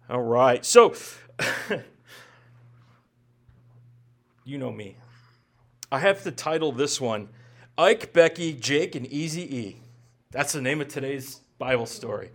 All right. So, you know me. I have to title this one, Ike, Becky, Jake, and Easy-E. That's the name of today's Bible story.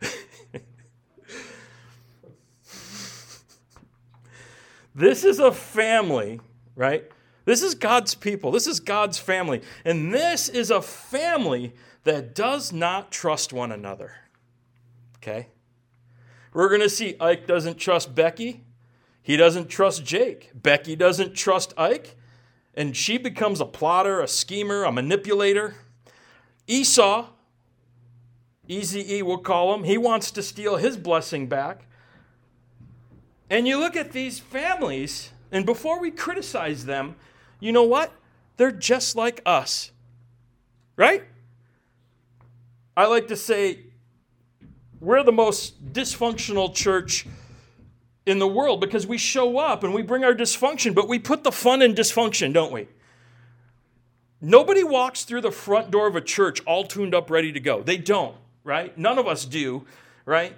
This is a family, right? This is God's people. This is God's family. And this is a family that does not trust one another. Okay? We're going to see Ike doesn't trust Becky. He doesn't trust Jake. Becky doesn't trust Ike. And she becomes a plotter, a schemer, a manipulator. Esau, Easy-E we'll call him, he wants to steal his blessing back. And you look at these families, and before we criticize them, you know what? They're just like us. Right? I like to say we're the most dysfunctional church in the world because we show up and we bring our dysfunction, but we put the fun in dysfunction, don't we? Nobody walks through the front door of a church all tuned up, ready to go. They don't, right? None of us do, right?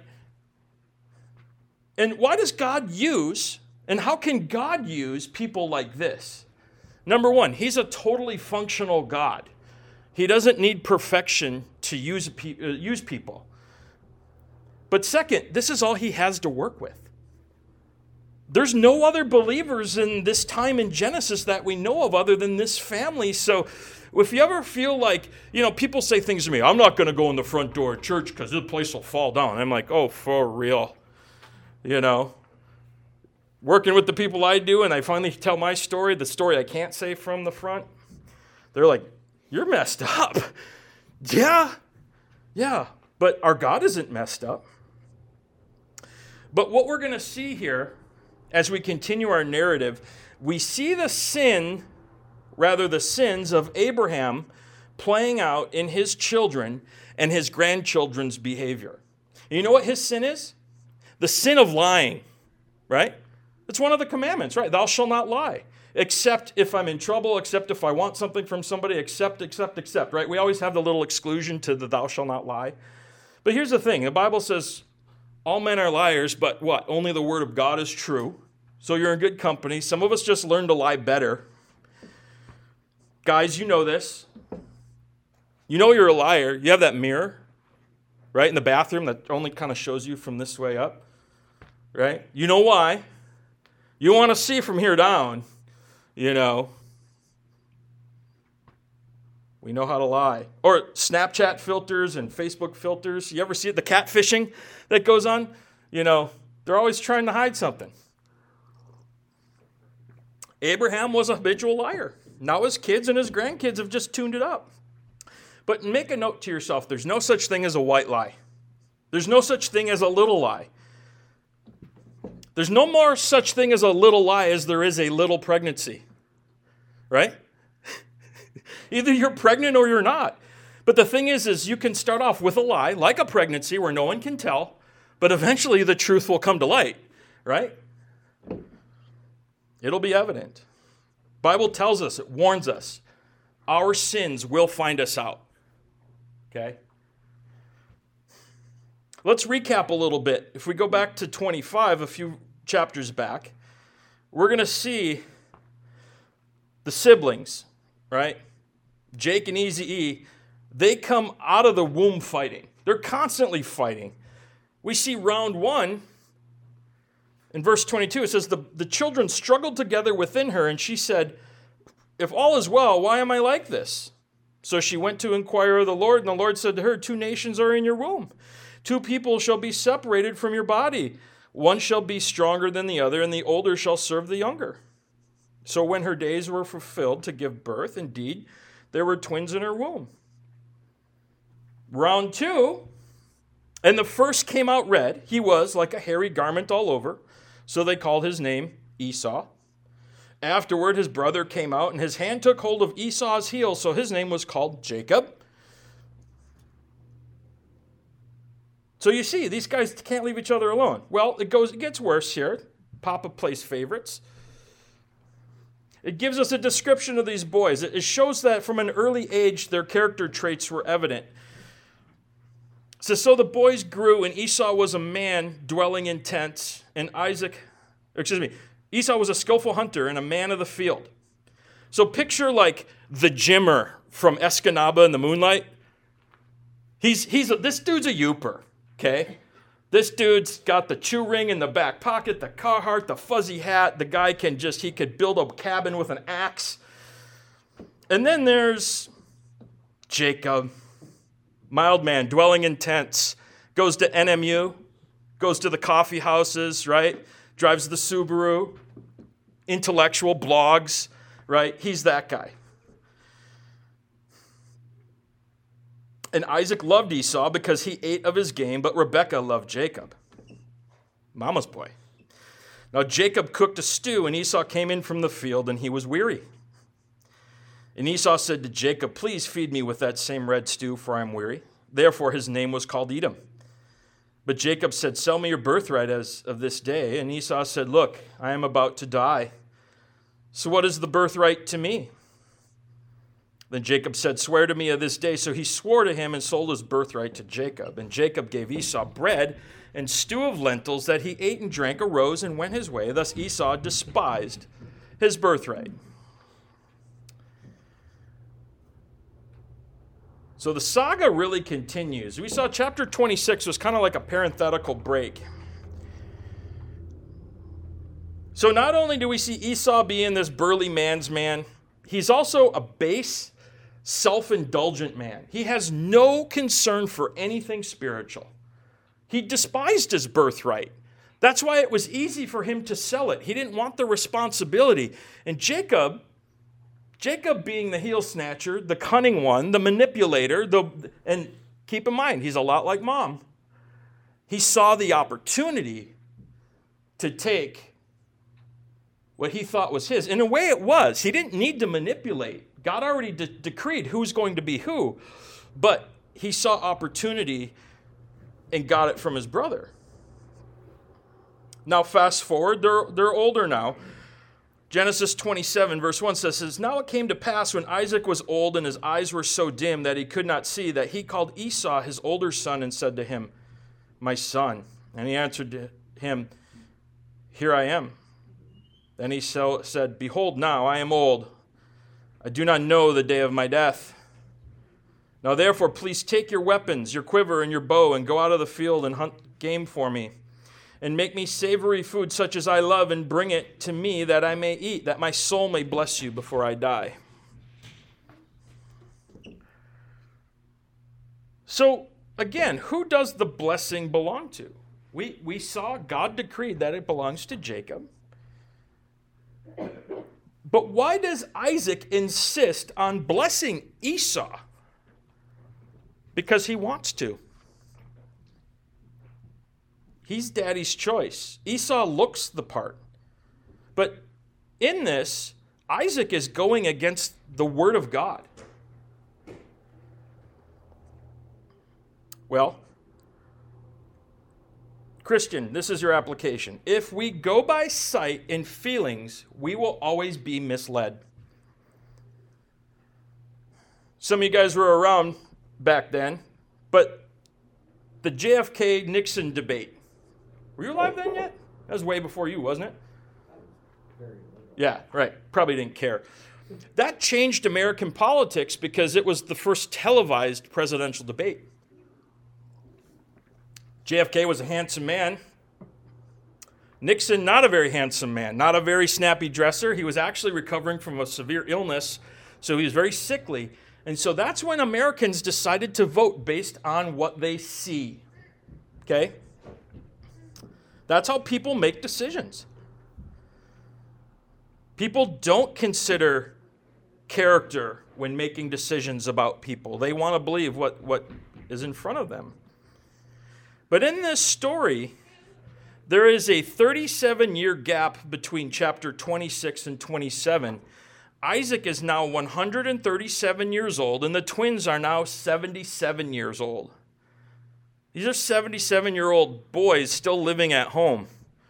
And why does God use, and how can God use people like this? Number one, he's a totally functional God. He doesn't need perfection to use people. But second, this is all he has to work with. There's no other believers in this time in Genesis that we know of other than this family. So if you ever feel like, people say things to me, I'm not going to go in the front door of church because the place will fall down. I'm like, oh, for real. Working with the people I do, and I finally tell my story, the story I can't say from the front, they're like, you're messed up. Yeah, but our God isn't messed up. But what we're going to see here, as we continue our narrative, we see the sins of Abraham playing out in his children and his grandchildren's behavior. And you know what his sin is? The sin of lying, right? It's one of the commandments, right? Thou shalt not lie, except if I'm in trouble, except if I want something from somebody, except, right? We always have the little exclusion to the thou shalt not lie. But here's the thing. The Bible says all men are liars, but what? Only the word of God is true. So you're in good company. Some of us just learn to lie better. Guys, you know this. You know you're a liar. You have that mirror, right, in the bathroom that only kind of shows you from this way up, right? You know why? You want to see from here down, We know how to lie. Or Snapchat filters and Facebook filters. You ever see it? The catfishing that goes on? They're always trying to hide something. Abraham was a habitual liar. Now his kids and his grandkids have just tuned it up. But make a note to yourself, there's no such thing as a white lie. There's no such thing as a little lie. There's no more such thing as a little lie as there is a little pregnancy. Right? Either you're pregnant or you're not. But the thing is you can start off with a lie, like a pregnancy where no one can tell, but eventually the truth will come to light. Right? It'll be evident. Bible tells us, it warns us, our sins will find us out. Okay? Let's recap a little bit. If we go back to 25, a few chapters back, we're going to see the siblings, right? Jake and Easy-E, they come out of the womb fighting. They're constantly fighting. We see round one, in verse 22, it says, the children struggled together within her, and she said, if all is well, why am I like this? So she went to inquire of the Lord, and the Lord said to her, 2 nations are in your womb. 2 people shall be separated from your body. One shall be stronger than the other, and the older shall serve the younger. So when her days were fulfilled to give birth, indeed, there were twins in her womb. Round 2, and the first came out red. He was like a hairy garment all over, so they called his name Esau. Afterward, his brother came out, and his hand took hold of Esau's heel, so his name was called Jacob. So you see, these guys can't leave each other alone. Well, it gets worse here. Papa plays favorites. It gives us a description of these boys. It shows that from an early age, their character traits were evident. says, so the boys grew, and Esau was a man dwelling in tents, and Esau was a skillful hunter and a man of the field. So picture like the Jimmer from Escanaba in the Moonlight. This dude's a youper, okay? This dude's got the chew ring in the back pocket, the Carhartt, the fuzzy hat. The guy he could build a cabin with an axe. And then there's Jacob, mild man, dwelling in tents, goes to NMU, goes to the coffee houses, right? Drives the Subaru, intellectual, blogs, right? He's that guy. And Isaac loved Esau because he ate of his game, but Rebekah loved Jacob, mama's boy. Now Jacob cooked a stew, and Esau came in from the field, and he was weary. And Esau said to Jacob, please feed me with that same red stew, for I am weary. Therefore his name was called Edom. But Jacob said, sell me your birthright as of this day. And Esau said, look, I am about to die. So what is the birthright to me? Then Jacob said, swear to me of this day. So he swore to him and sold his birthright to Jacob. And Jacob gave Esau bread and stew of lentils that he ate and drank, arose and went his way. Thus Esau despised his birthright. So the saga really continues. We saw chapter 26 was kind of like a parenthetical break. So not only do we see Esau being this burly man's man, he's also a base, self-indulgent man. He has no concern for anything spiritual. He despised his birthright. That's why it was easy for him to sell it. He didn't want the responsibility. And Jacob being the heel snatcher, the cunning one, the manipulator, and keep in mind, he's a lot like mom. He saw the opportunity to take what he thought was his. In a way it was. He didn't need to manipulate. God already decreed who's going to be who. But he saw opportunity and got it from his brother. Now fast forward, they're older now. Genesis 27, verse 1 says, now it came to pass when Isaac was old and his eyes were so dim that he could not see, that he called Esau his older son and said to him, my son. And he answered to him, here I am. Then he said, behold, now I am old. I do not know the day of my death. Now therefore, please take your weapons, your quiver and your bow, and go out of the field and hunt game for me. And make me savory food such as I love, and bring it to me that I may eat, that my soul may bless you before I die. So, again, who does the blessing belong to? We saw God decreed that it belongs to Jacob. But why does Isaac insist on blessing Esau? Because he wants to. He's daddy's choice. Esau looks the part. But in this, Isaac is going against the word of God. Well, Christian, this is your application. If we go by sight and feelings, we will always be misled. Some of you guys were around back then, but the JFK-Nixon debate, were you alive then yet? That was way before you, wasn't it? Yeah, right. Probably didn't care. That changed American politics because it was the first televised presidential debate. JFK was a handsome man. Nixon, not a very handsome man, not a very snappy dresser. He was actually recovering from a severe illness, so he was very sickly. And so that's when Americans decided to vote based on what they see. Okay? That's how people make decisions. People don't consider character when making decisions about people. They want to believe what is in front of them. But in this story, there is a 37-year gap between chapter 26 and 27. Isaac is now 137 years old, and the twins are now 77 years old. These are 77-year-old boys still living at home.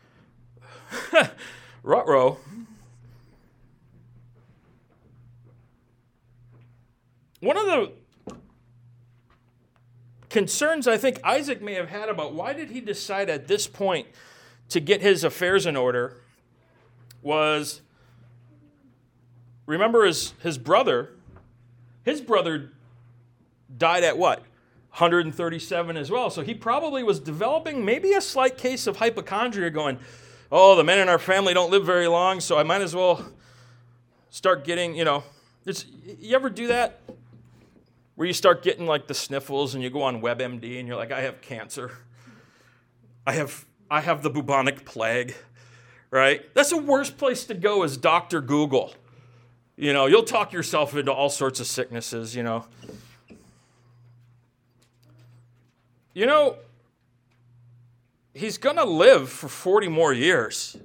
Ruh-roh. One of the concerns I think Isaac may have had about why did he decide at this point to get his affairs in order was, remember his brother died at what? 137 as well. So he probably was developing maybe a slight case of hypochondria going, oh, the men in our family don't live very long, so I might as well start getting, you ever do that? Where you start getting like the sniffles and you go on WebMD and you're like, I have cancer. I have the bubonic plague, right? That's the worst place to go is Dr. Google. You'll talk yourself into all sorts of sicknesses, He's going to live for 40 more years.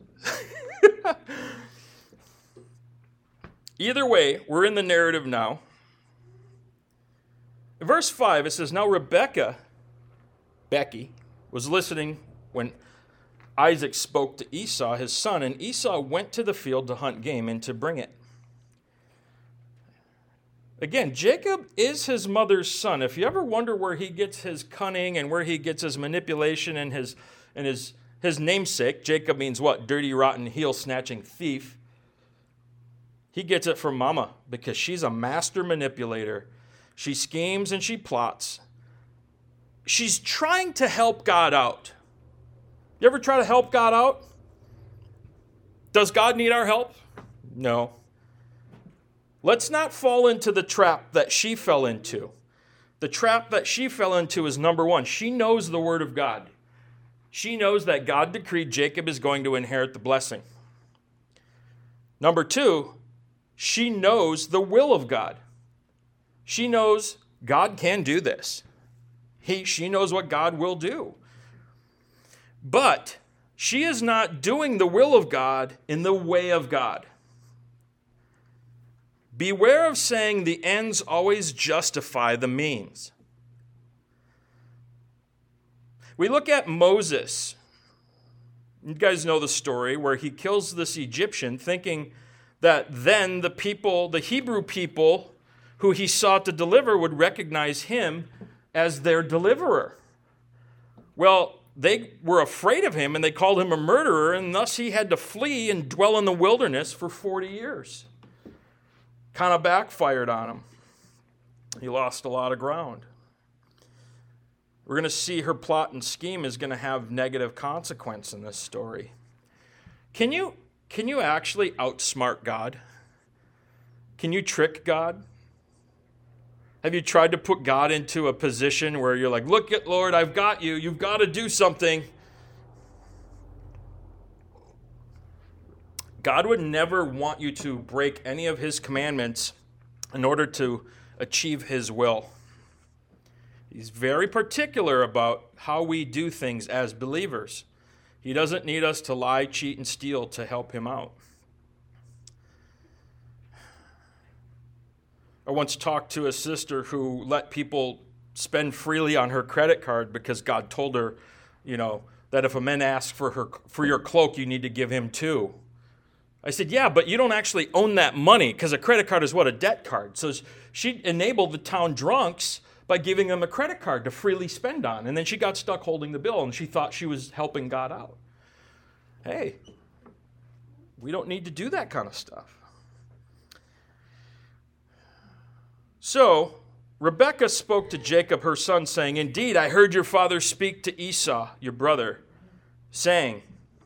Either way, we're in the narrative now. In verse 5, it says, now Becky, was listening when Isaac spoke to Esau, his son, and Esau went to the field to hunt game and to bring it. Again, Jacob is his mother's son. If you ever wonder where he gets his cunning and where he gets his manipulation and his namesake, Jacob means what? Dirty, rotten, heel-snatching thief. He gets it from mama because she's a master manipulator. She schemes and she plots. She's trying to help God out. You ever try to help God out? Does God need our help? No. Let's not fall into the trap that she fell into. The trap that she fell into is number one. She knows the word of God. She knows that God decreed Jacob is going to inherit the blessing. Number two, she knows the will of God. She knows God can do this. She knows what God will do. But she is not doing the will of God in the way of God. Beware of saying the ends always justify the means. We look at Moses. You guys know the story where he kills this Egyptian thinking that then the Hebrew people who he sought to deliver would recognize him as their deliverer. Well, they were afraid of him and they called him a murderer, and thus he had to flee and dwell in the wilderness for 40 years. Kind of backfired on him. He lost a lot of ground. We're going to see her plot and scheme is going to have negative consequence in this story. Can you actually outsmart God? Can you trick God? Have you tried to put God into a position where you're like, look at Lord, I've got you. You've got to do something. God would never want you to break any of his commandments in order to achieve his will. He's very particular about how we do things as believers. He doesn't need us to lie, cheat, and steal to help him out. I once talked to a sister who let people spend freely on her credit card because God told her, that if a man asks for your cloak, you need to give him two. I said, yeah, but you don't actually own that money because a credit card is what? A debt card. So she enabled the town drunks by giving them a credit card to freely spend on. And then she got stuck holding the bill and she thought she was helping God out. Hey, we don't need to do that kind of stuff. So Rebekah spoke to Jacob, her son, saying, indeed, I heard your father speak to Esau, your brother, saying,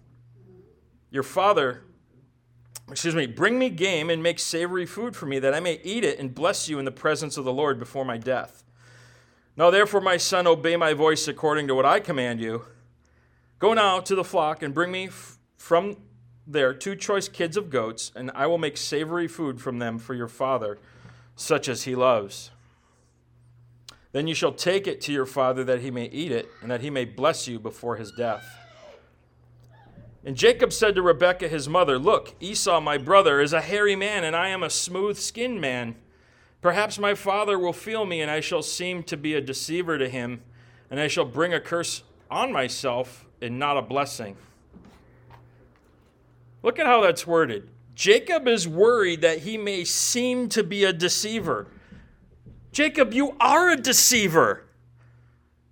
bring me game and make savory food for me, that I may eat it and bless you in the presence of the Lord before my death. Now therefore, my son, obey my voice according to what I command you. Go now to the flock and bring me from there 2 choice kids of goats, and I will make savory food from them for your father, such as he loves. Then you shall take it to your father that he may eat it, and that he may bless you before his death. And Jacob said to Rebekah his mother, look, Esau my brother is a hairy man, and I am a smooth-skinned man. Perhaps my father will feel me, and I shall seem to be a deceiver to him, and I shall bring a curse on myself and not a blessing. Look at how that's worded. Jacob is worried that he may seem to be a deceiver. Jacob, you are a deceiver.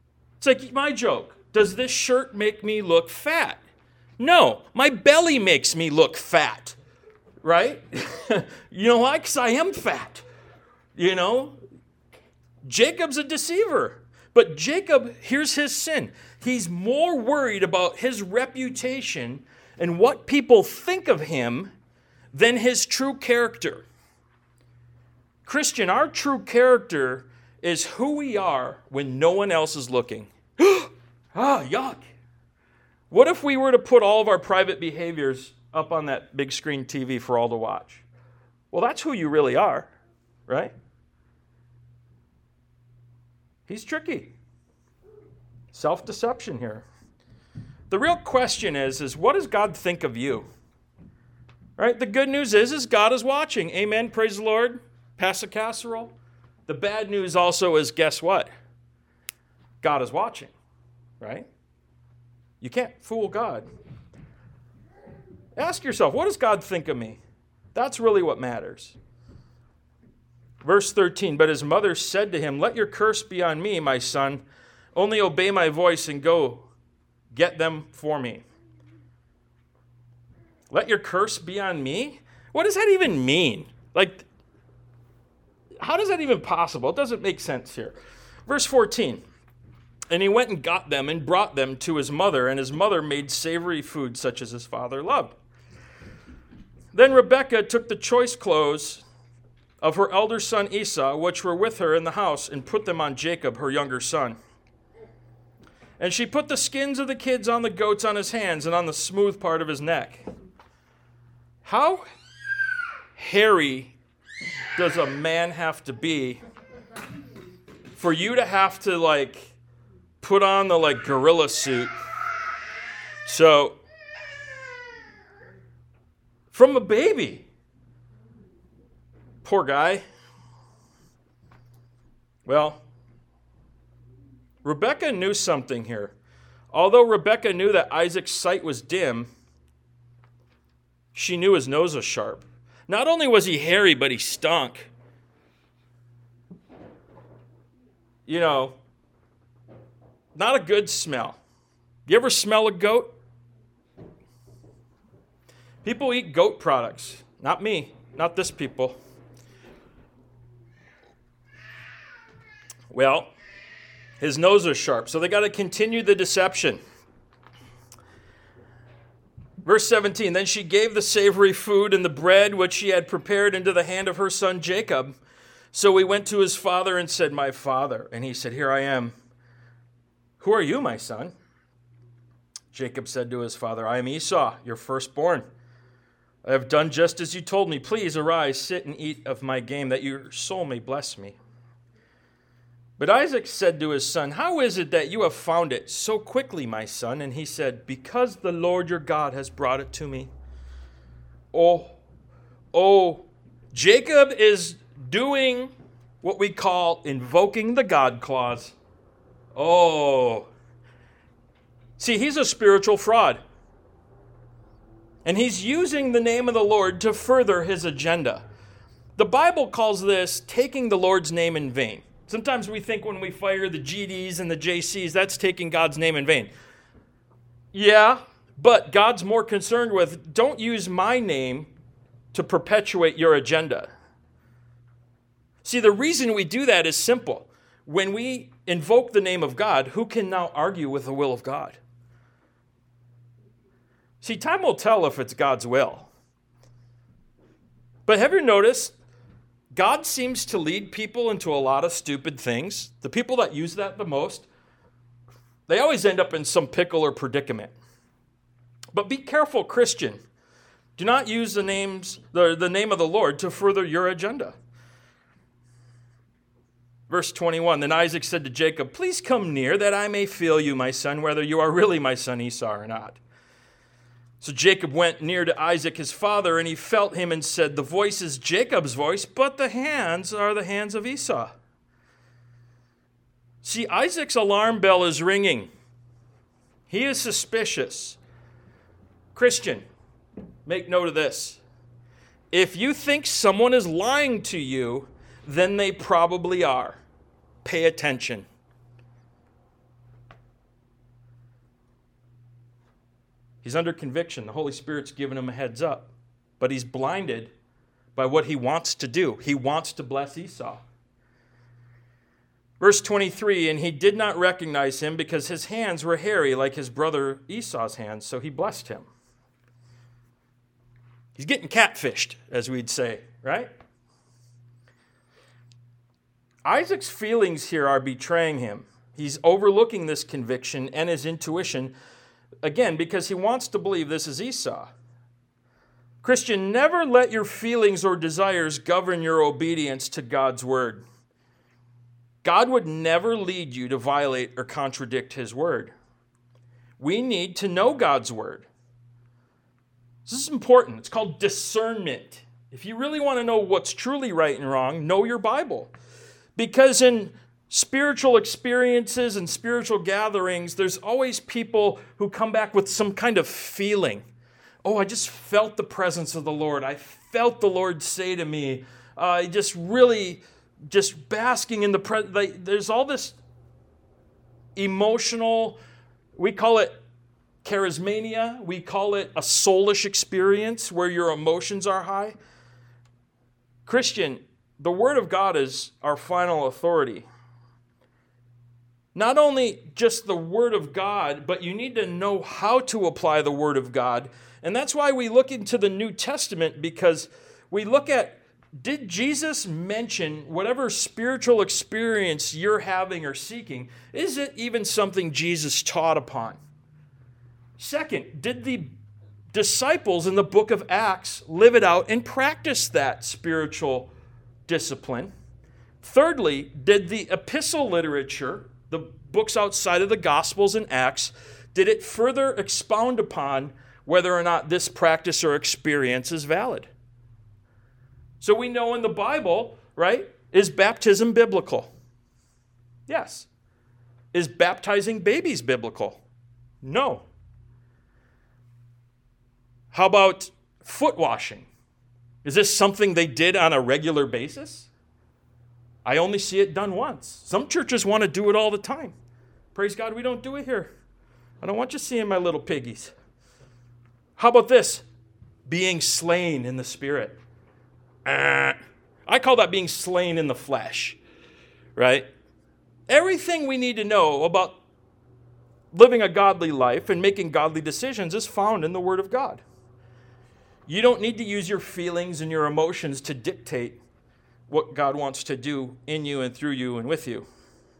It's like my joke. Does this shirt make me look fat? No, my belly makes me look fat, right? You know why? Because I am fat. You know, Jacob's a deceiver. But Jacob, here's his sin. He's more worried about his reputation and what people think of him than his true character. Christian, our true character is who we are when no one else is looking. Yuck. What if we were to put all of our private behaviors up on that big screen TV for all to watch? Well, that's who you really are, right? He's tricky. Self-deception here. The real question is what does God think of you? Right? The good news is God is watching. Amen. Praise the Lord. Pass the casserole. The bad news also is, guess what? God is watching, right? You can't fool God. Ask yourself, what does God think of me? That's really what matters. Verse 13, but his mother said to him, let your curse be on me, my son. Only obey my voice and go get them for me. Let your curse be on me? What does that even mean? Like, how is that even possible? It doesn't make sense here. Verse 14, and he went and got them and brought them to his mother, and his mother made savory food such as his father loved. Then Rebekah took the choice clothes of her elder son Esau, which were with her in the house, and put them on Jacob, her younger son. And she put the skins of the kids on the goats on his hands and on the smooth part of his neck. How hairy does a man have to be for you to have to, put on the, gorilla suit? So, from a baby. Poor guy. Well, Rebekah knew something here. Although Rebekah knew that Isaac's sight was dim, she knew his nose was sharp. Not only was he hairy, but he stunk. You know, not a good smell. You ever smell a goat? People eat goat products. Not me. Not this people. Well, his nose was sharp, so they got to continue the deception. Verse 17, then she gave the savory food and the bread which she had prepared into the hand of her son Jacob. So he went to his father and said, my father. And he said, here I am. Who are you, my son? Jacob said to his father, I am Esau, your firstborn. I have done just as you told me. Please arise, sit and eat of my game, that your soul may bless me. But Isaac said to his son, how is it that you have found it so quickly, my son? And he said, because the Lord your God has brought it to me. Oh, Jacob is doing what we call invoking the God clause. Oh. See, he's a spiritual fraud. And he's using the name of the Lord to further his agenda. The Bible calls this taking the Lord's name in vain. Sometimes we think when we fire the GDs and the JCs, that's taking God's name in vain. Yeah, but God's more concerned with, don't use my name to perpetuate your agenda. See, the reason we do that is simple. When we invoke the name of God, who can now argue with the will of God? See, time will tell if it's God's will. But have you noticed, God seems to lead people into a lot of stupid things. The people that use that the most, they always end up in some pickle or predicament. But be careful, Christian. Do not use the name of the Lord to further your agenda. Verse 21, then Isaac said to Jacob, please come near that I may feel you, my son, whether you are really my son Esau or not. So Jacob went near to Isaac his father, and he felt him and said, the voice is Jacob's voice, but the hands are the hands of Esau. See, Isaac's alarm bell is ringing. He is suspicious. Christian, make note of this. If you think someone is lying to you, then they probably are. Pay attention. He's under conviction. The Holy Spirit's giving him a heads up. But he's blinded by what he wants to do. He wants to bless Esau. Verse 23, and he did not recognize him because his hands were hairy like his brother Esau's hands, so he blessed him. He's getting catfished, as we'd say, right? Isaac's feelings here are betraying him. He's overlooking this conviction and his intuition, again, because he wants to believe this is Esau. Christian, never let your feelings or desires govern your obedience to God's word. God would never lead you to violate or contradict his word. We need to know God's word. This is important. It's called discernment. If you really want to know what's truly right and wrong, know your Bible. Because in spiritual experiences and spiritual gatherings, there's always people who come back with some kind of feeling. Oh, I just felt the presence of the Lord. I felt the Lord say to me, just basking in the presence. There's all this emotional, we call it charismania. We call it a soulish experience where your emotions are high. Christian, the Word of God is our final authority. Not only just the Word of God, but you need to know how to apply the Word of God. And that's why we look into the New Testament, because we look at, did Jesus mention whatever spiritual experience you're having or seeking? Is it even something Jesus taught upon? Second, did the disciples in the book of Acts live it out and practice that spiritual discipline? Thirdly, did the epistle literature, the books outside of the Gospels and Acts, did it further expound upon whether or not this practice or experience is valid? So we know in the Bible, right, is baptism biblical? Yes. Is baptizing babies biblical? No. How about foot washing? Is this something they did on a regular basis? I only see it done once. Some churches want to do it all the time. Praise God, we don't do it here. I don't want you seeing my little piggies. How about this? Being slain in the Spirit. I call that being slain in the flesh, right? Everything we need to know about living a godly life and making godly decisions is found in the Word of God. You don't need to use your feelings and your emotions to dictate what God wants to do in you and through you and with you.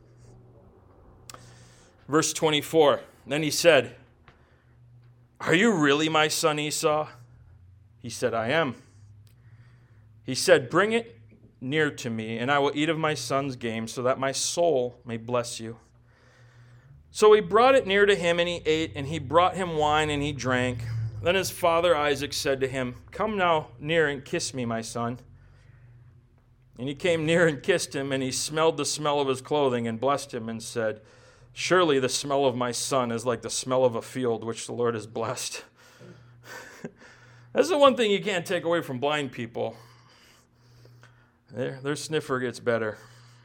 Verse 24, then he said, "Are you really my son Esau?" He said, "I am." He said, "Bring it near to me, and I will eat of my son's game, so that my soul may bless you." So he brought it near to him, and he ate, and he brought him wine, and he drank. Then his father Isaac said to him, "Come now near and kiss me, my son." And he came near and kissed him, and he smelled the smell of his clothing, and blessed him, and said, "Surely the smell of my son is like the smell of a field which the Lord has blessed." That's the one thing you can't take away from blind people. Their sniffer gets better.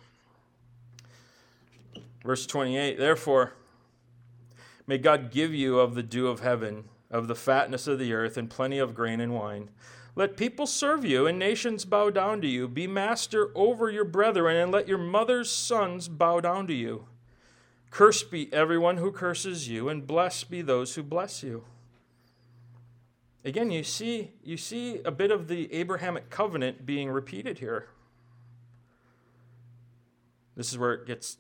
Verse 28, "Therefore, may God give you of the dew of heaven, of the fatness of the earth, and plenty of grain and wine. Let people serve you, and nations bow down to you. Be master over your brethren, and let your mother's sons bow down to you. Cursed be everyone who curses you, and blessed be those who bless you." Again, you see a bit of the Abrahamic covenant being repeated here. This is where it gets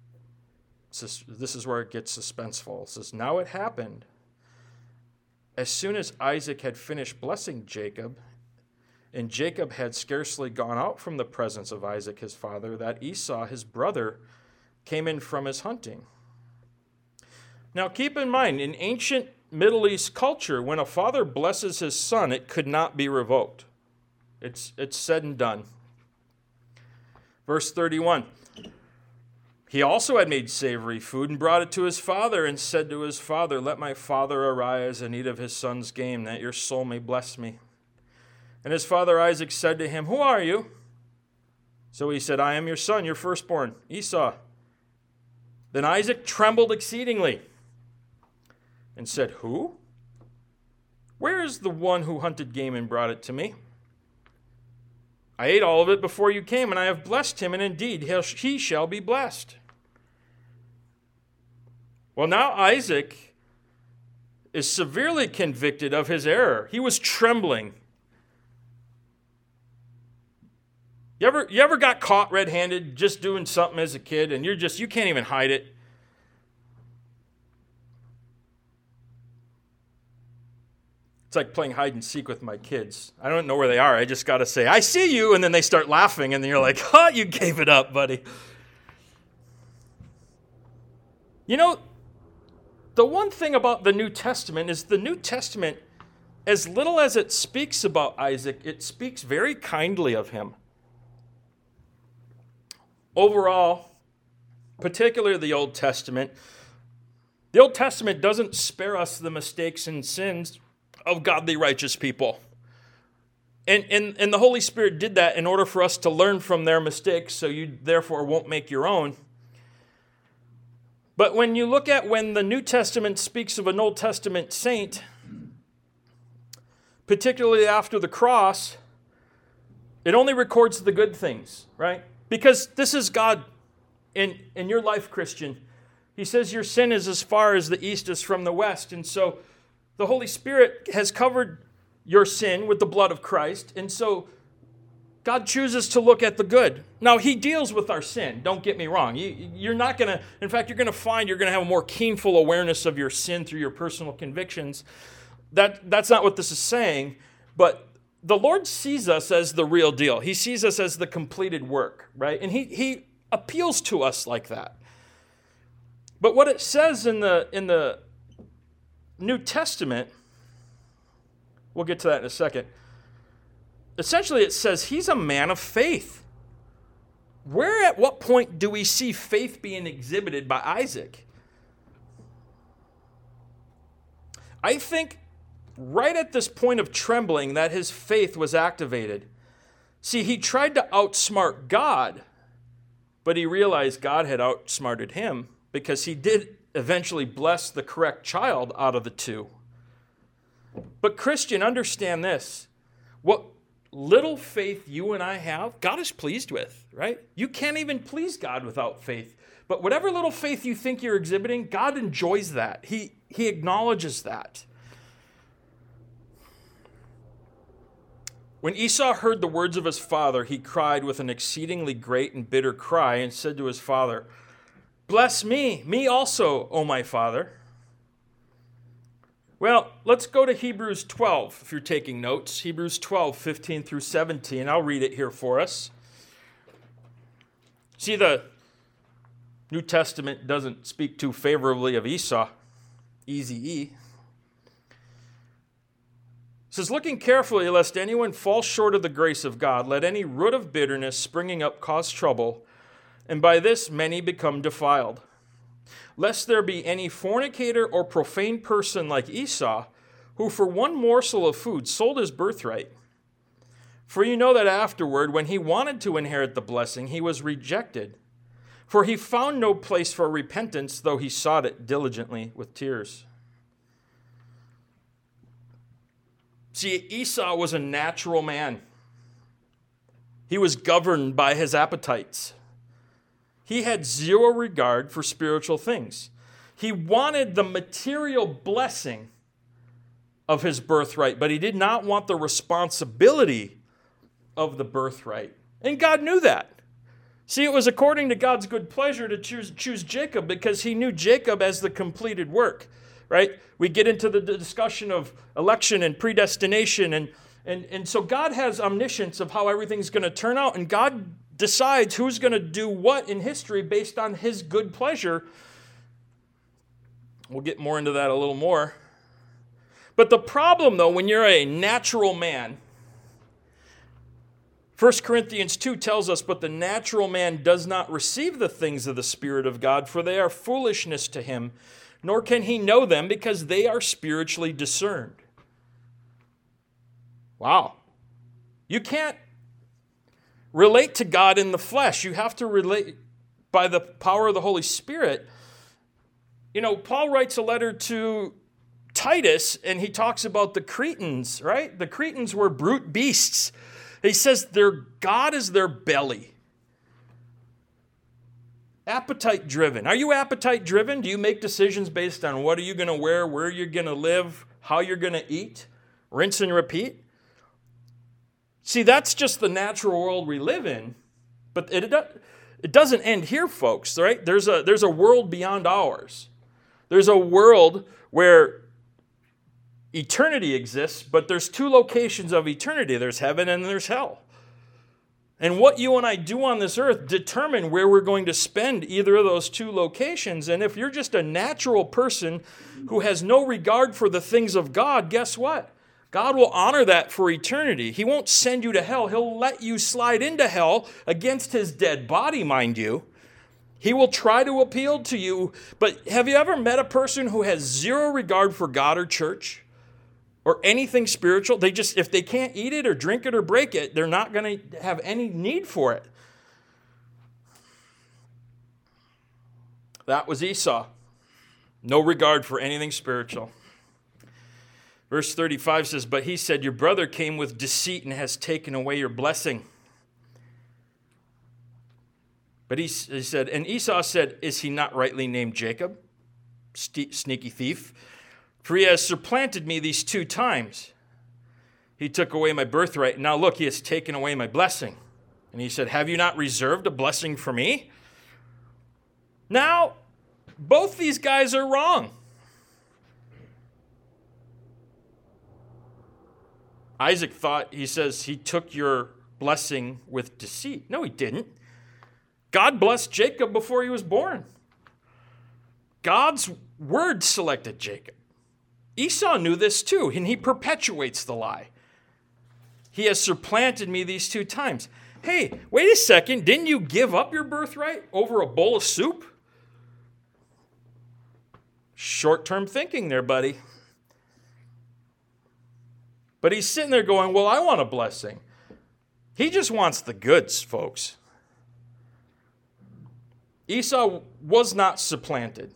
suspenseful. It says, "Now it happened, as soon as Isaac had finished blessing Jacob, and Jacob had scarcely gone out from the presence of Isaac his father, that Esau his brother came in from his hunting." Now keep in mind, in ancient Middle East culture, when a father blesses his son, it could not be revoked. It's said and done. Verse 31, "He also had made savory food and brought it to his father, and said to his father, 'Let my father arise and eat of his son's game, that your soul may bless me.' And his father Isaac said to him, 'Who are you?' So he said, 'I am your son, your firstborn, Esau.' Then Isaac trembled exceedingly and said, 'Who? Where is the one who hunted game and brought it to me? I ate all of it before you came, and I have blessed him, and indeed he shall be blessed. Well, now Isaac is severely convicted of his error. He was trembling. You ever got caught red-handed just doing something as a kid, and you can't even hide it? It's like playing hide and seek with my kids. I don't know where they are. I just got to say, I see you, and then they start laughing, and then you're like, you gave it up, buddy. You know, the one thing about the New Testament is the New Testament, as little as it speaks about Isaac, it speaks very kindly of him. Overall, particularly the Old Testament doesn't spare us the mistakes and sins of godly, righteous people. And the Holy Spirit did that in order for us to learn from their mistakes, so you therefore won't make your own. But when you look at when the New Testament speaks of an Old Testament saint, particularly after the cross, it only records the good things, right? Because this is God in your life, Christian. He says your sin is as far as the east is from the west. And so the Holy Spirit has covered your sin with the blood of Christ. And so God chooses to look at the good. Now, he deals with our sin. Don't get me wrong. You're not going to, in fact, you're going to find you're going to have a more keenful awareness of your sin through your personal convictions. That's not what this is saying. But the Lord sees us as the real deal. He sees us as the completed work, right? And he appeals to us like that. But what it says in the New Testament, we'll get to that in a second. Essentially, it says he's a man of faith. Where at what point do we see faith being exhibited by Isaac? I think right at this point of trembling that his faith was activated. See, he tried to outsmart God, but he realized God had outsmarted him because he did eventually bless the correct child out of the two. But Christian, understand this. What little faith you and I have, God is pleased with, right? You can't even please God without faith. But whatever little faith you think you're exhibiting, God enjoys that. He acknowledges that. When Esau heard the words of his father, he cried with an exceedingly great and bitter cry and said to his father, "Bless me also, O my father." Well, let's go to Hebrews 12, if you're taking notes. Hebrews 12, 15 through 17. I'll read it here for us. See, the New Testament doesn't speak too favorably of Esau. Easy-E. It says, "Looking carefully, lest anyone fall short of the grace of God, let any root of bitterness springing up cause trouble, and by this many become defiled. Lest there be any fornicator or profane person like Esau, who for one morsel of food sold his birthright. For you know that afterward, when he wanted to inherit the blessing, he was rejected. For he found no place for repentance, though he sought it diligently with tears." See, Esau was a natural man. He was governed by his appetites. He had zero regard for spiritual things. He wanted the material blessing of his birthright, but he did not want the responsibility of the birthright. And God knew that. See, it was according to God's good pleasure to choose Jacob because he knew Jacob as the completed work, right? We get into the discussion of election and predestination, and so God has omniscience of how everything's going to turn out, and God decides who's going to do what in history based on his good pleasure. We'll get more into that a little more. But the problem, though, when you're a natural man, 1 Corinthians 2 tells us, "But the natural man does not receive the things of the Spirit of God, for they are foolishness to him, nor can he know them because they are spiritually discerned." Wow. You can't relate to God in the flesh. You have to relate by the power of the Holy Spirit. You know, Paul writes a letter to Titus, and he talks about the Cretans, right? The Cretans were brute beasts. He says their God is their belly. Appetite driven. Are you appetite driven? Do you make decisions based on what are you going to wear, where you're going to live, how you're going to eat? Rinse and repeat? See, that's just the natural world we live in. But it doesn't end here, folks, right? There's a world beyond ours. There's a world where eternity exists, but there's two locations of eternity. There's heaven and there's hell. And what you and I do on this earth determine where we're going to spend either of those two locations. And if you're just a natural person who has no regard for the things of God, guess what? God will honor that for eternity. He won't send you to hell. He'll let you slide into hell against his dead body, mind you. He will try to appeal to you. But have you ever met a person who has zero regard for God or church or anything spiritual? They just, if they can't eat it or drink it or break it, they're not going to have any need for it. That was Esau. No regard for anything spiritual. Verse 35 says, but he said, your brother came with deceit and has taken away your blessing. But he said, and Esau said, is he not rightly named Jacob? Sneaky thief. For he has supplanted me these 2 times. He took away my birthright. Now look, he has taken away my blessing. And he said, have you not reserved a blessing for me? Now, both these guys are wrong. Isaac thought, he says, he took your blessing with deceit. No, he didn't. God blessed Jacob before he was born. God's word selected Jacob. Esau knew this too, and he perpetuates the lie. He has supplanted me these 2 times. Hey, wait a second. Didn't you give up your birthright over a bowl of soup? Short-term thinking there, buddy. But he's sitting there going, well, I want a blessing. He just wants the goods, folks. Esau was not supplanted.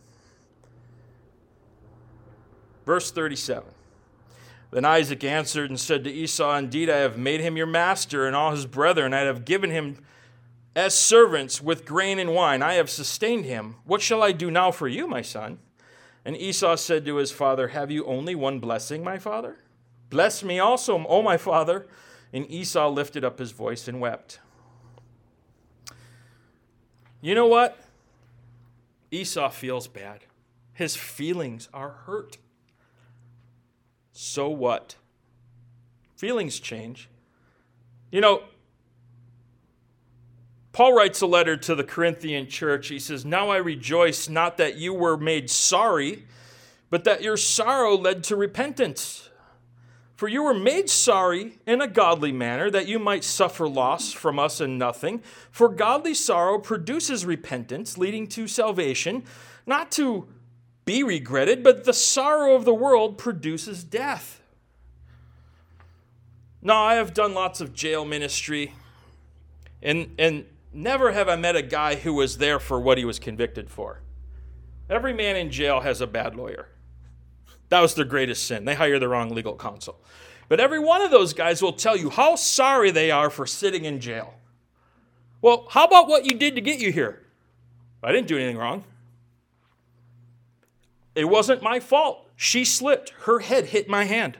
Verse 37. Then Isaac answered and said to Esau, indeed, I have made him your master and all his brethren. I have given him as servants with grain and wine. I have sustained him. What shall I do now for you, my son? And Esau said to his father, have you only one blessing, my father? Bless me also, O my father. And Esau lifted up his voice and wept. You know what? Esau feels bad. His feelings are hurt. So what? Feelings change. You know, Paul writes a letter to the Corinthian church. He says, now I rejoice not that you were made sorry, but that your sorrow led to repentance. For you were made sorry in a godly manner, that you might suffer loss from us in nothing. For godly sorrow produces repentance, leading to salvation, not to be regretted, but the sorrow of the world produces death. Now, I have done lots of jail ministry, and never have I met a guy who was there for what he was convicted for. Every man in jail has a bad lawyer. That was their greatest sin. They hire the wrong legal counsel. But every one of those guys will tell you how sorry they are for sitting in jail. Well, how about what you did to get you here? I didn't do anything wrong. It wasn't my fault. She slipped. Her head hit my hand.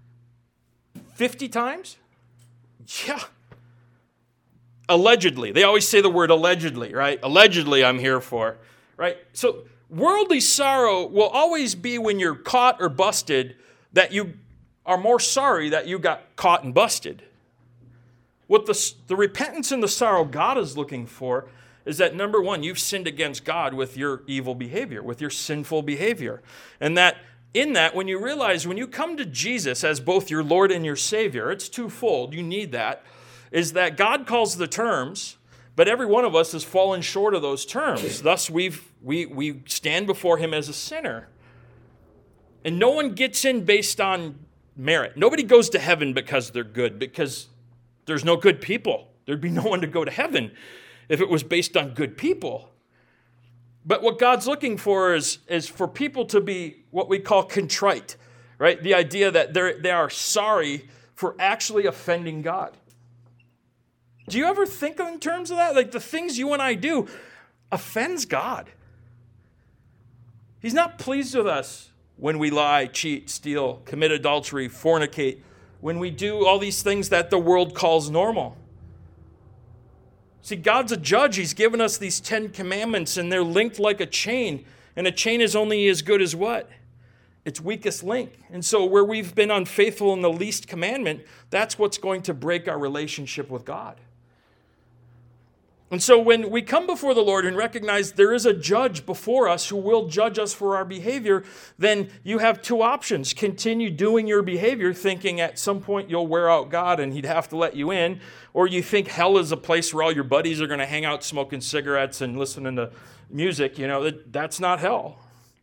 50 times? Yeah. Allegedly. They always say the word allegedly, right? Allegedly I'm here for, right? So worldly sorrow will always be when you're caught or busted that you are more sorry that you got caught and busted. What the repentance and the sorrow God is looking for is that, number one, you've sinned against God with your evil behavior, with your sinful behavior. And that in that, when you realize when you come to Jesus as both your Lord and your Savior, it's twofold, you need that, is that God calls the terms, but every one of us has fallen short of those terms. Thus, we stand before him as a sinner. And no one gets in based on merit. Nobody goes to heaven because they're good, because there's no good people. There'd be no one to go to heaven if it was based on good people. But what God's looking for is for people to be what we call contrite, right? The idea that they are sorry for actually offending God. Do you ever think in terms of that? Like the things you and I do offends God. He's not pleased with us when we lie, cheat, steal, commit adultery, fornicate, when we do all these things that the world calls normal. See, God's a judge. He's given us these 10 commandments, and they're linked like a chain. And a chain is only as good as what? Its weakest link. And so where we've been unfaithful in the least commandment, that's what's going to break our relationship with God. And so when we come before the Lord and recognize there is a judge before us who will judge us for our behavior, then you have two options. Continue doing your behavior, thinking at some point you'll wear out God and he'd have to let you in, or you think hell is a place where all your buddies are going to hang out smoking cigarettes and listening to music. You know, that's not hell.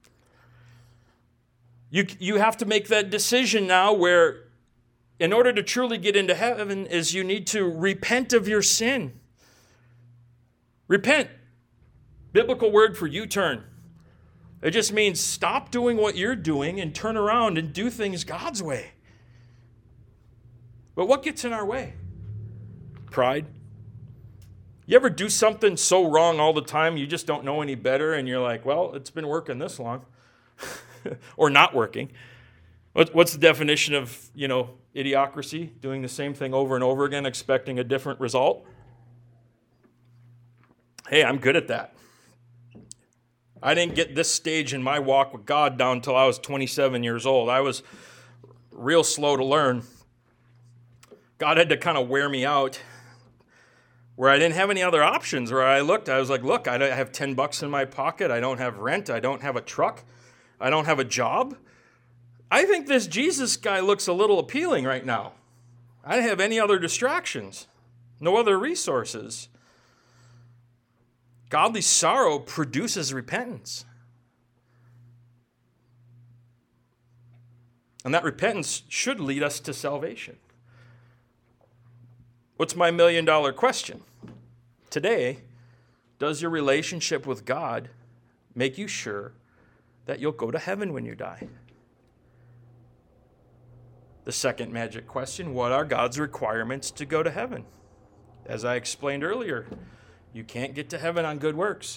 You have to make that decision now where in order to truly get into heaven is you need to repent of your sin. Repent. Biblical word for U-turn. It just means stop doing what you're doing and turn around and do things God's way. But what gets in our way? Pride. You ever do something so wrong all the time you just don't know any better and you're like, well, it's been working this long. Or not working. What's the definition of, idiocracy? Doing the same thing over and over again, expecting a different result? Hey, I'm good at that. I didn't get this stage in my walk with God down until I was 27 years old. I was real slow to learn. God had to kind of wear me out where I didn't have any other options. Where I looked, I was like, look, I have $10 in my pocket. I don't have rent. I don't have a truck. I don't have a job. I think this Jesus guy looks a little appealing right now. I didn't have any other distractions, no other resources. Godly sorrow produces repentance. And that repentance should lead us to salvation. What's my $1 million question? Today, does your relationship with God make you sure that you'll go to heaven when you die? The second magic question, what are God's requirements to go to heaven? As I explained earlier, you can't get to heaven on good works.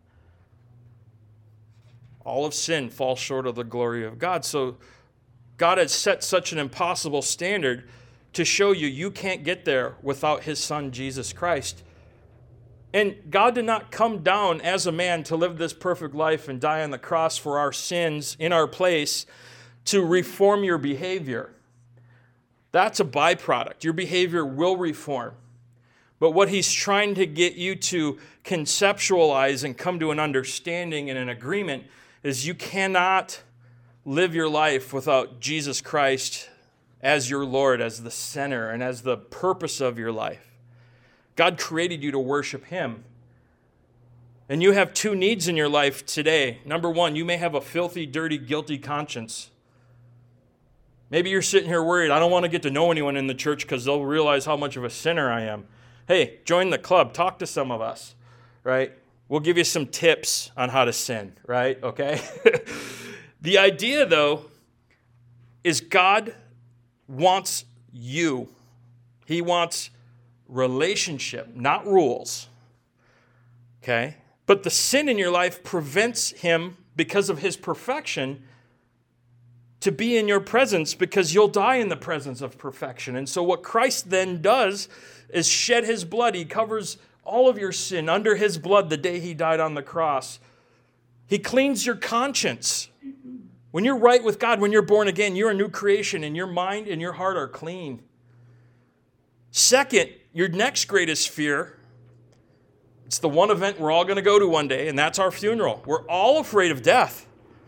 All of sin falls short of the glory of God. So God has set such an impossible standard to show you can't get there without his son, Jesus Christ. And God did not come down as a man to live this perfect life and die on the cross for our sins in our place to reform your behavior. That's a byproduct. Your behavior will reform. But what he's trying to get you to conceptualize and come to an understanding and an agreement is you cannot live your life without Jesus Christ as your Lord, as the center, and as the purpose of your life. God created you to worship him. And you have two needs in your life today. Number one, you may have a filthy, dirty, guilty conscience. Maybe you're sitting here worried, I don't want to get to know anyone in the church because they'll realize how much of a sinner I am. Hey, join the club. Talk to some of us, right? We'll give you some tips on how to sin, right? Okay? The idea, though, is God wants you. He wants relationship, not rules. Okay? But the sin in your life prevents him, because of his perfection, to be in your presence because you'll die in the presence of perfection. And so what Christ then does is shed his blood. He covers all of your sin under his blood the day he died on the cross. He cleans your conscience. When you're right with God, when you're born again, you're a new creation and your mind and your heart are clean. Second, your next greatest fear, it's the one event we're all going to go to one day, and that's our funeral. We're all afraid of death.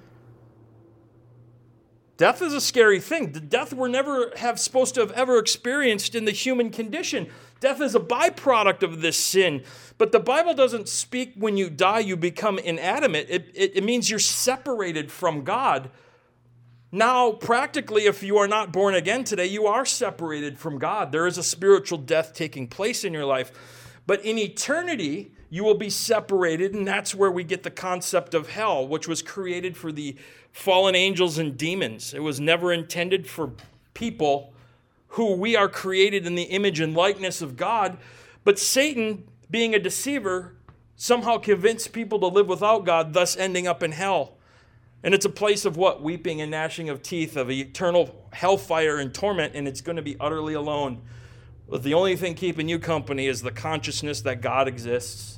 Death is a scary thing. The death we're never supposed to have ever experienced in the human condition. Death is a byproduct of this sin. But the Bible doesn't speak when you die, you become inanimate. It means you're separated from God. Now, practically, if you are not born again today, you are separated from God. There is a spiritual death taking place in your life. But in eternity, you will be separated, and that's where we get the concept of hell, which was created for the fallen angels and demons. It was never intended for people who we are created in the image and likeness of God. But Satan, being a deceiver, somehow convinced people to live without God, thus ending up in hell. And it's a place of what? Weeping and gnashing of teeth, of eternal hellfire and torment, and it's going to be utterly alone. But the only thing keeping you company is the consciousness that God exists.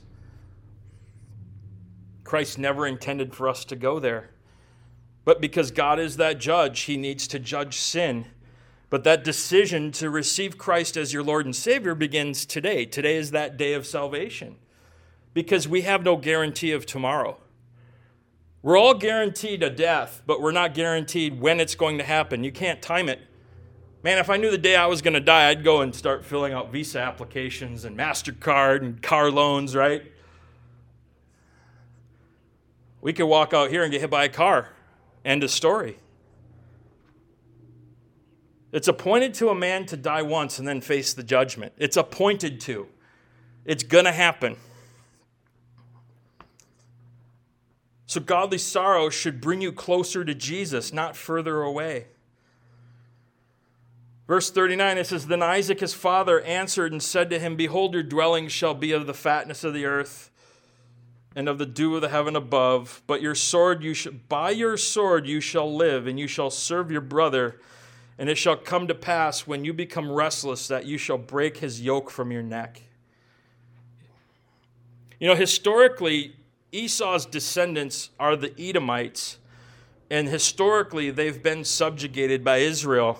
Christ never intended for us to go there. But because God is that judge, he needs to judge sin. But that decision to receive Christ as your Lord and Savior begins today. Today is that day of salvation. Because we have no guarantee of tomorrow. We're all guaranteed a death, but we're not guaranteed when it's going to happen. You can't time it. Man, if I knew the day I was going to die, I'd go and start filling out Visa applications and MasterCard and car loans, right? We could walk out here and get hit by a car. End of story. It's appointed to a man to die once and then face the judgment. It's appointed to. It's going to happen. So godly sorrow should bring you closer to Jesus, not further away. Verse 39, it says, Then Isaac his father answered and said to him, Behold, your dwelling shall be of the fatness of the earth and of the dew of the heaven above. But by your sword you shall live, and you shall serve your brother. And it shall come to pass when you become restless that you shall break his yoke from your neck. You know, historically, Esau's descendants are the Edomites. And historically, they've been subjugated by Israel.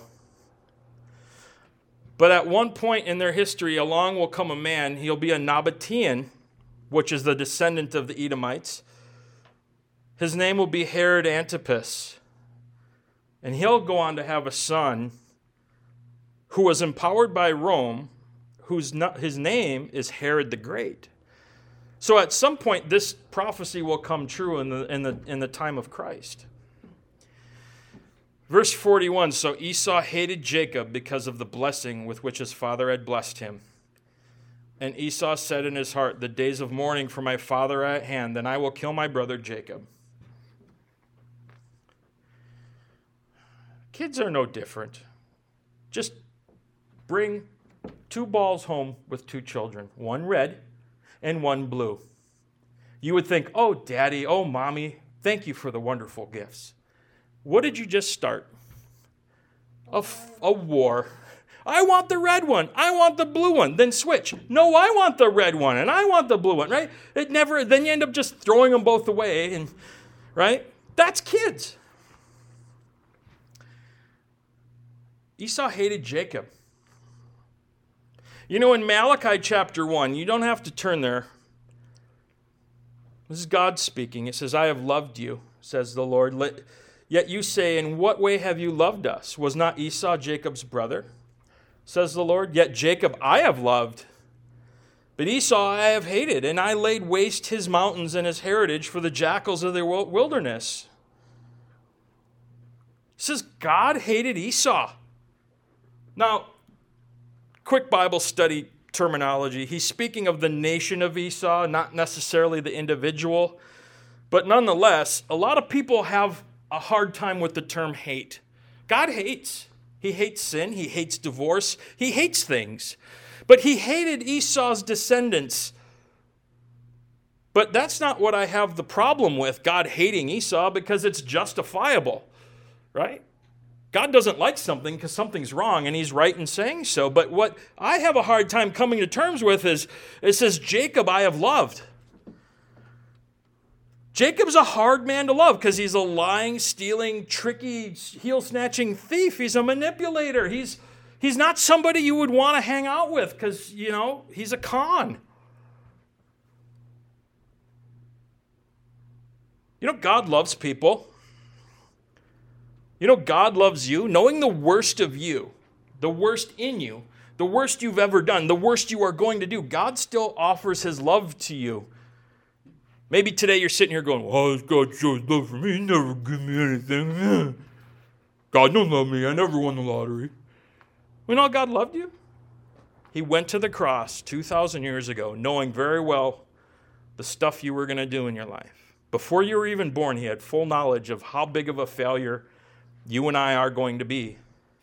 But at one point in their history, along will come a man. He'll be a Nabatean, which is the descendant of the Edomites. His name will be Herod Antipas. And he'll go on to have a son who was empowered by Rome, his name is Herod the Great. So at some point, this prophecy will come true in the time of Christ. Verse 41, So Esau hated Jacob because of the blessing with which his father had blessed him. And Esau said in his heart, The days of mourning for my father are at hand, then I will kill my brother Jacob. Kids are no different. Just bring 2 balls home with 2 children, one red and one blue. You would think, oh, Daddy, oh, Mommy, thank you for the wonderful gifts. What did you just start? A war. I want the red one. I want the blue one. Then switch. No, I want the red one, and I want the blue one, right? Then you end up just throwing them both away, and right? That's kids. Esau hated Jacob. You know, in Malachi chapter 1, you don't have to turn there. This is God speaking. It says, I have loved you, says the Lord. Yet you say, in what way have you loved us? Was not Esau Jacob's brother? Says the Lord. Yet Jacob I have loved, but Esau I have hated, and I laid waste his mountains and his heritage for the jackals of the wilderness. It says God hated Esau. Now, quick Bible study terminology. He's speaking of the nation of Esau, not necessarily the individual. But nonetheless, a lot of people have a hard time with the term hate. God hates. He hates sin. He hates divorce. He hates things. But he hated Esau's descendants. But that's not what I have the problem with, God hating Esau, because it's justifiable, right? God doesn't like something because something's wrong, and he's right in saying so. But what I have a hard time coming to terms with is, it says, Jacob I have loved. Jacob's a hard man to love because he's a lying, stealing, tricky, heel-snatching thief. He's a manipulator. He's not somebody you would want to hang out with because, he's a con. God loves people. God loves you. Knowing the worst of you, the worst in you, the worst you've ever done, the worst you are going to do, God still offers his love to you. Maybe today you're sitting here going, well, God shows love for me. He never give me anything. God don't love me. I never won the lottery. God loved you. He went to the cross 2,000 years ago, knowing very well the stuff you were going to do in your life. Before you were even born, he had full knowledge of how big of a failure you and I are going to be.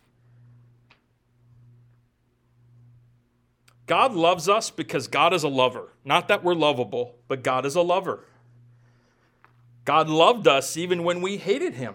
God loves us because God is a lover. Not that we're lovable, but God is a lover. God loved us even when we hated him.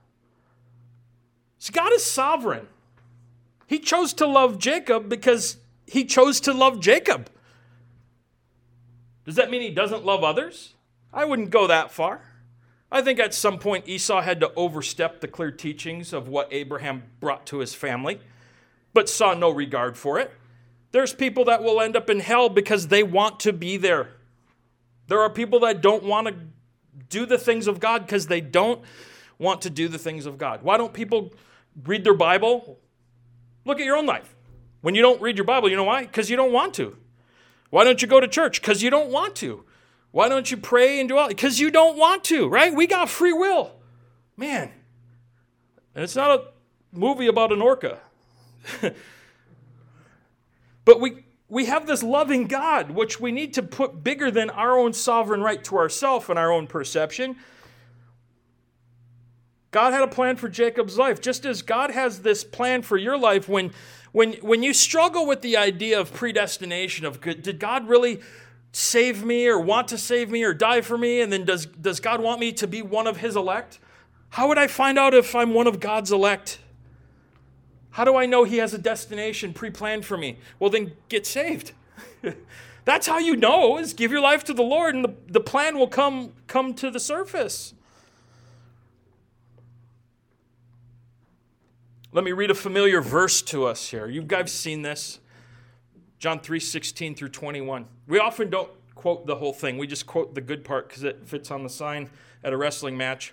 See, God is sovereign. He chose to love Jacob because he chose to love Jacob. Does that mean he doesn't love others? I wouldn't go that far. I think at some point Esau had to overstep the clear teachings of what Abraham brought to his family, but saw no regard for it. There's people that will end up in hell because they want to be there. There are people that don't want to do the things of God because they don't want to do the things of God. Why don't people read their Bible? Look at your own life. When you don't read your Bible, you know why? Because you don't want to. Why don't you go to church? Because you don't want to. Why don't you pray and do all? Because you don't want to, right? We got free will. Man. And it's not a movie about an orca. But we have this loving God, which we need to put bigger than our own sovereign right to ourselves and our own perception. God had a plan for Jacob's life, just as God has this plan for your life. When you struggle with the idea of predestination, of did God really save me or want to save me or die for me, and then does God want me to be one of his elect? How would I find out if I'm one of God's elect? How do I know he has a destination pre-planned for me? Well, then get saved. That's how you know, is give your life to the Lord, and the plan will come to the surface. Let me read a familiar verse to us here. You guys seen this. John 3:16 through 21. We often don't quote the whole thing. We just quote the good part because it fits on the sign at a wrestling match.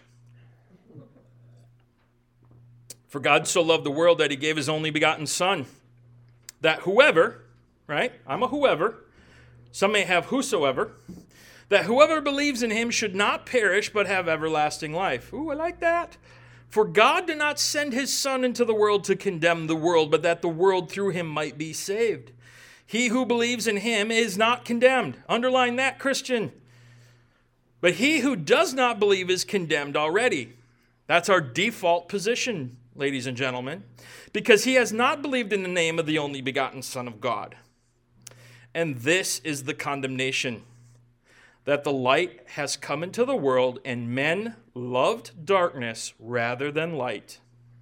For God so loved the world that he gave his only begotten Son, that whoever, right? I'm a whoever. Some may have whosoever. That whoever believes in him should not perish but have everlasting life. Ooh, I like that. For God did not send his Son into the world to condemn the world, but that the world through him might be saved. He who believes in him is not condemned. Underline that, Christian. But he who does not believe is condemned already. That's our default position, ladies and gentlemen, because he has not believed in the name of the only begotten Son of God. And this is the condemnation, that the light has come into the world, and men loved darkness rather than light,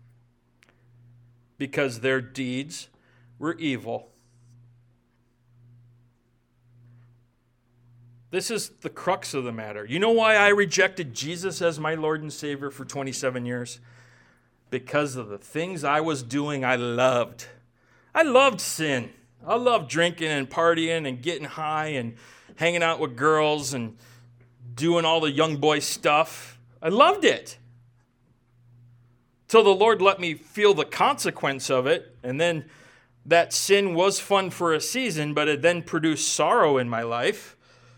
because their deeds were evil. This is the crux of the matter. You know why I rejected Jesus as my Lord and Savior for 27 years? Because of the things I was doing I loved. I loved sin. I loved drinking and partying and getting high and hanging out with girls and doing all the young boy stuff. I loved it. Till the Lord let me feel the consequence of it. And then that sin was fun for a season, but it then produced sorrow in my life.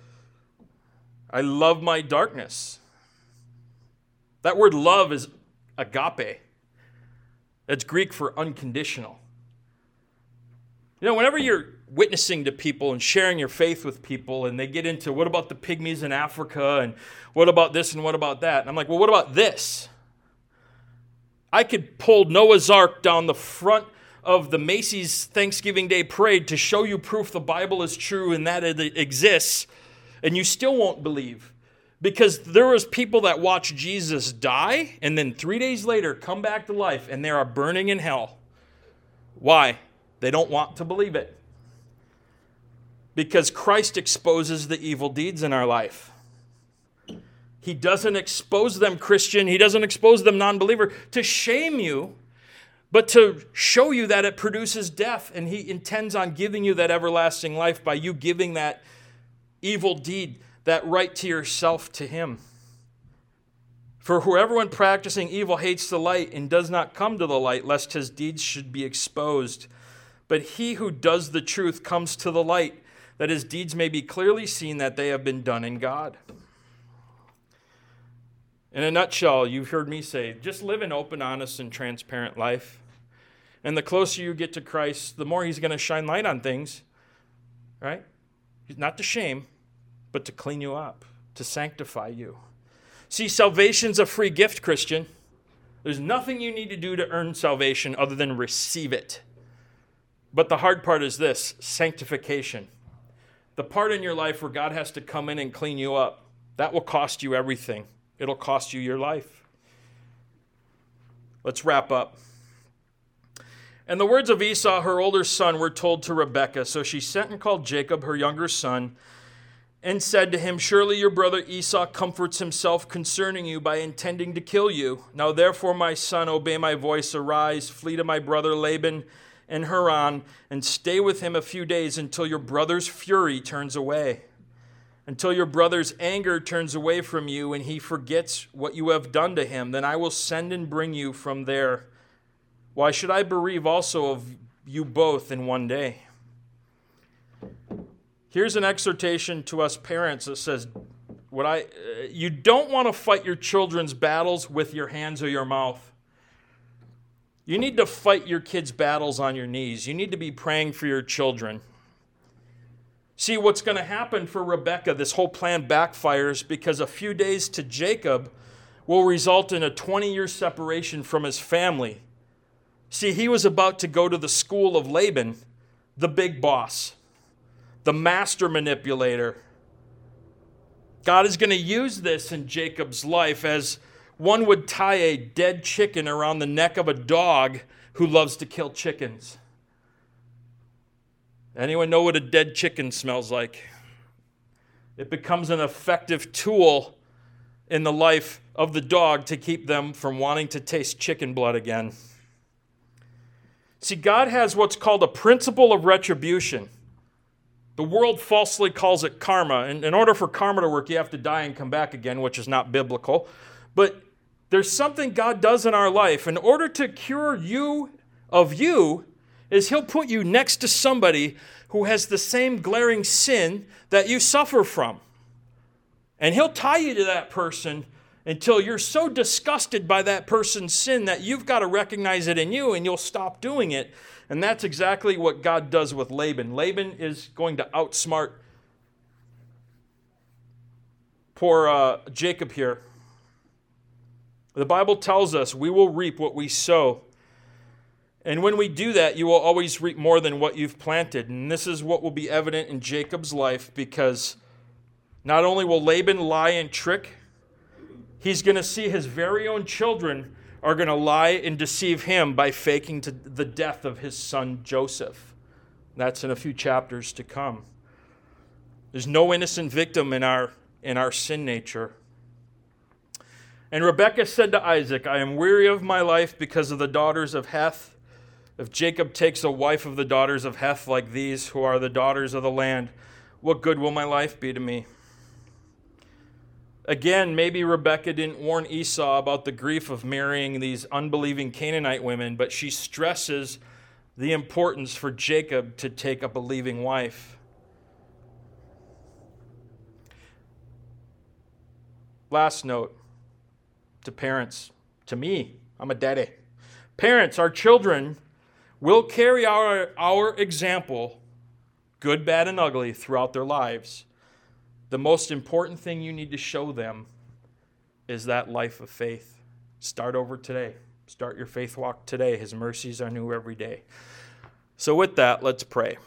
I love my darkness. That word love is agape. That's Greek for unconditional. You know, whenever you're witnessing to people and sharing your faith with people, and they get into, what about the pygmies in Africa, and what about this and what about that? And I'm like, well, what about this? I could pull Noah's Ark down the front of the Macy's Thanksgiving Day Parade to show you proof the Bible is true and that it exists, and you still won't believe. Because there was people that watched Jesus die and then 3 days later come back to life, and they are burning in hell. Why? They don't want to believe it. Because Christ exposes the evil deeds in our life. He doesn't expose them, Christian. He doesn't expose them, non-believer, to shame you, but to show you that it produces death, and he intends on giving you that everlasting life by you giving that evil deed, that right to yourself, to him. For whoever when practicing evil hates the light and does not come to the light, lest his deeds should be exposed. But he who does the truth comes to the light, that his deeds may be clearly seen that they have been done in God. In a nutshell, you've heard me say, just live an open, honest, and transparent life. And the closer you get to Christ, the more he's going to shine light on things, right? Not to shame, but to clean you up, to sanctify you. See, salvation's a free gift, Christian. There's nothing you need to do to earn salvation other than receive it. But the hard part is this, sanctification. The part in your life where God has to come in and clean you up, that will cost you everything. It'll cost you your life. Let's wrap up. And the words of Esau, her older son, were told to Rebekah. So she sent and called Jacob, her younger son, and said to him, surely your brother Esau comforts himself concerning you by intending to kill you. Now therefore, my son, obey my voice, arise, flee to my brother Laban in Haran, and stay with him a few days until your brother's fury turns away, until your brother's anger turns away from you and he forgets what you have done to him. Then I will send and bring you from there. Why should I bereave also of you both in one day? Here's an exhortation to us parents that says, you don't want to fight your children's battles with your hands or your mouth. You need to fight your kids' battles on your knees. You need to be praying for your children. See, what's going to happen for Rebekah, this whole plan backfires because a few days to Jacob will result in a 20-year separation from his family. See, he was about to go to the school of Laban, the big boss, the master manipulator. God is going to use this in Jacob's life as one would tie a dead chicken around the neck of a dog who loves to kill chickens. Anyone know what a dead chicken smells like? It becomes an effective tool in the life of the dog to keep them from wanting to taste chicken blood again. See, God has what's called a principle of retribution. The world falsely calls it karma. And in order for karma to work, you have to die and come back again, which is not biblical. But there's something God does in our life. In order to cure you of you, is he'll put you next to somebody who has the same glaring sin that you suffer from. And he'll tie you to that person until you're so disgusted by that person's sin that you've got to recognize it in you and you'll stop doing it. And that's exactly what God does with Laban. Laban is going to outsmart poor Jacob here. The Bible tells us we will reap what we sow. And when we do that, you will always reap more than what you've planted. And this is what will be evident in Jacob's life, because not only will Laban lie and trick, he's going to see his very own children are going to lie and deceive him by faking to the death of his son Joseph. That's in a few chapters to come. There's no innocent victim in our sin nature. And Rebekah said to Isaac, I am weary of my life because of the daughters of Heth. If Jacob takes a wife of the daughters of Heth like these, who are the daughters of the land, what good will my life be to me? Again, maybe Rebekah didn't warn Esau about the grief of marrying these unbelieving Canaanite women, but she stresses the importance for Jacob to take a believing wife. Last note to parents, to me, I'm a daddy. Parents, our children will carry our example, good, bad, and ugly, throughout their lives. The most important thing you need to show them is that life of faith. Start over today. Start your faith walk today. His mercies are new every day. So with that, let's pray.